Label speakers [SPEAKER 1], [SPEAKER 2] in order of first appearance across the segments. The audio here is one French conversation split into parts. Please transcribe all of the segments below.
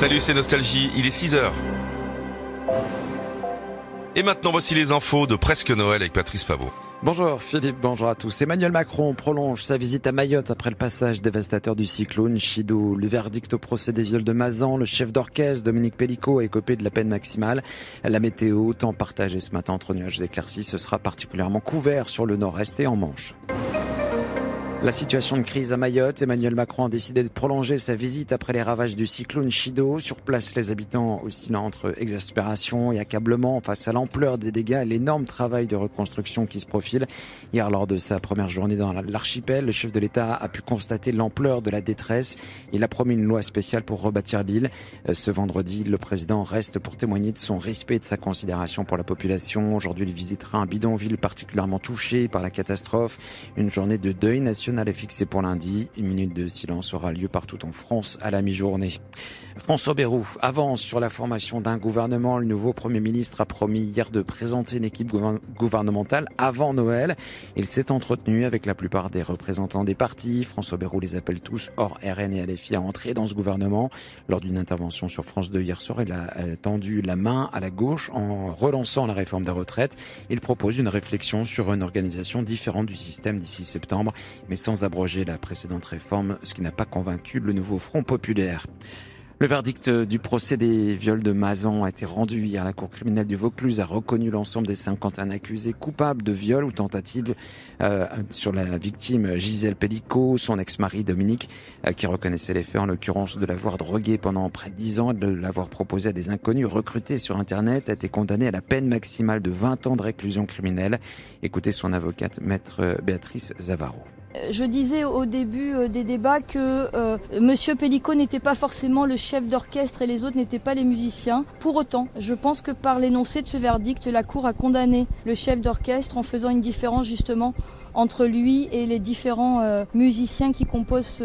[SPEAKER 1] Salut, c'est Nostalgie, il est 6h. Et maintenant, voici les infos de Presque Noël avec Patrice Pavot.
[SPEAKER 2] Bonjour Philippe, bonjour à tous. Emmanuel Macron prolonge sa visite à Mayotte après le passage dévastateur du cyclone Chido. Le verdict au procès des viols de Mazan, le chef d'orchestre Dominique Pellicot a écopé de la peine maximale. La météo, temps partagé ce matin entre nuages éclaircis, ce sera particulièrement couvert sur le nord-est et en Manche. La situation de crise à Mayotte, Emmanuel Macron a décidé de prolonger sa visite après les ravages du cyclone Chido. Sur place, les habitants oscillent entre exaspération et accablement face à l'ampleur des dégâts et l'énorme travail de reconstruction qui se profile. Hier, lors de sa première journée dans l'archipel, le chef de l'État a pu constater l'ampleur de la détresse. Il a promis une loi spéciale pour rebâtir l'île. Ce vendredi, le président reste pour témoigner de son respect et de sa considération pour la population. Aujourd'hui, il visitera un bidonville particulièrement touché par la catastrophe. Une journée de deuil national est fixée pour lundi. Une minute de silence aura lieu partout en France à la mi-journée. François Bayrou avance sur la formation d'un gouvernement. Le nouveau Premier ministre a promis hier de présenter une équipe gouvernementale avant Noël. Il s'est entretenu avec la plupart des représentants des partis. François Bayrou les appelle tous, hors RN et LFI, à entrer dans ce gouvernement. Lors d'une intervention sur France 2 hier soir, il a tendu la main à la gauche en relançant la réforme des retraites. Il propose une réflexion sur une organisation différente du système d'ici septembre, mais sans abroger la précédente réforme, ce qui n'a pas convaincu le nouveau Front populaire. Le verdict du procès des viols de Mazan a été rendu hier. La cour criminelle du Vaucluse a reconnu l'ensemble des 51 accusés coupables de viol ou tentative sur la victime Gisèle Pellicot, son ex-mari Dominique, qui reconnaissait les faits, en l'occurrence de l'avoir droguée pendant près de 10 ans et de l'avoir proposé à des inconnus recrutés sur Internet, a été condamné à la peine maximale de 20 ans de réclusion criminelle. Écoutez son avocate, maître Béatrice Zavaro.
[SPEAKER 3] Je disais au début des débats que Monsieur Pellicot n'était pas forcément le chef d'orchestre et les autres n'étaient pas les musiciens. Pour autant, je pense que par l'énoncé de ce verdict, la Cour a condamné le chef d'orchestre en faisant une différence justement entre lui et les différents musiciens qui composent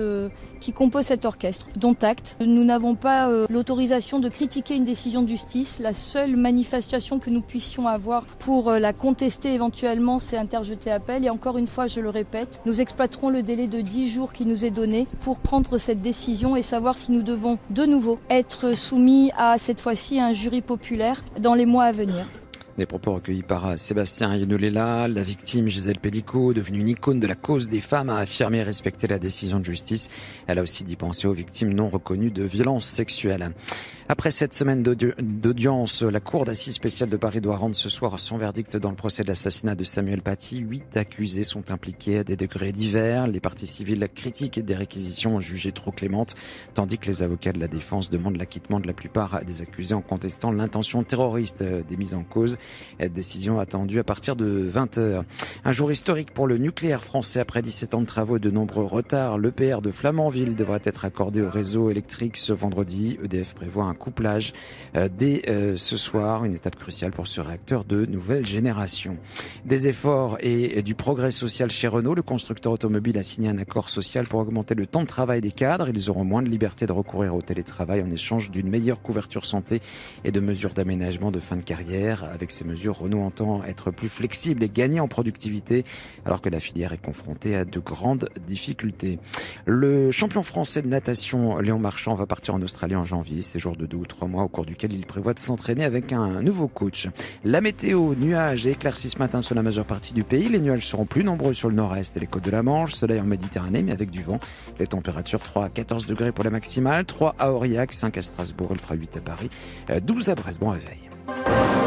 [SPEAKER 3] cet orchestre, dont acte. Nous n'avons pas l'autorisation de critiquer une décision de justice. La seule manifestation que nous puissions avoir pour la contester éventuellement, c'est interjeter appel. Et encore une fois, je le répète, nous exploiterons le délai de 10 jours qui nous est donné pour prendre cette décision et savoir si nous devons de nouveau être soumis à, cette fois-ci, un jury populaire dans les mois à venir.
[SPEAKER 2] Des propos recueillis par Sébastien Yenolela. La victime Gisèle Pellicot, devenue une icône de la cause des femmes, a affirmé respecter la décision de justice. Elle a aussi dit penser aux victimes non reconnues de violences sexuelles. Après cette semaine d'audience, la Cour d'assises spéciale de Paris doit rendre ce soir son verdict dans le procès de l'assassinat de Samuel Paty. 8 accusés sont impliqués à des degrés divers. Les parties civiles critiquent des réquisitions jugées trop clémentes, tandis que les avocats de la défense demandent l'acquittement de la plupart des accusés en contestant l'intention terroriste des mises en cause. Décision attendue à partir de 20h. Un jour historique pour le nucléaire français. Après 17 ans de travaux et de nombreux retards, l'EPR de Flamanville devrait être accordé au réseau électrique ce vendredi. EDF prévoit un couplage dès ce soir, une étape cruciale pour ce réacteur de nouvelle génération. Des efforts et du progrès social chez Renault. Le constructeur automobile a signé un accord social pour augmenter le temps de travail des cadres. Ils auront moins de liberté de recourir au télétravail en échange d'une meilleure couverture santé et de mesures d'aménagement de fin de carrière. Avec ces mesures, Renault entend être plus flexible et gagner en productivité, alors que la filière est confrontée à de grandes difficultés. Le champion français de natation, Léon Marchand, va partir en Australie en janvier. Séjour de 2 ou 3 mois au cours duquel il prévoit de s'entraîner avec un nouveau coach. La météo, nuages et éclaircies ce matin sur la majeure partie du pays. Les nuages seront plus nombreux sur le nord-est et les côtes de la Manche. Soleil en Méditerranée, mais avec du vent. Les températures 3 à 14 degrés pour la maximale, 3 à Aurillac, 5 à Strasbourg, il fera 8 à Paris, 12 à Brest. Bon réveil.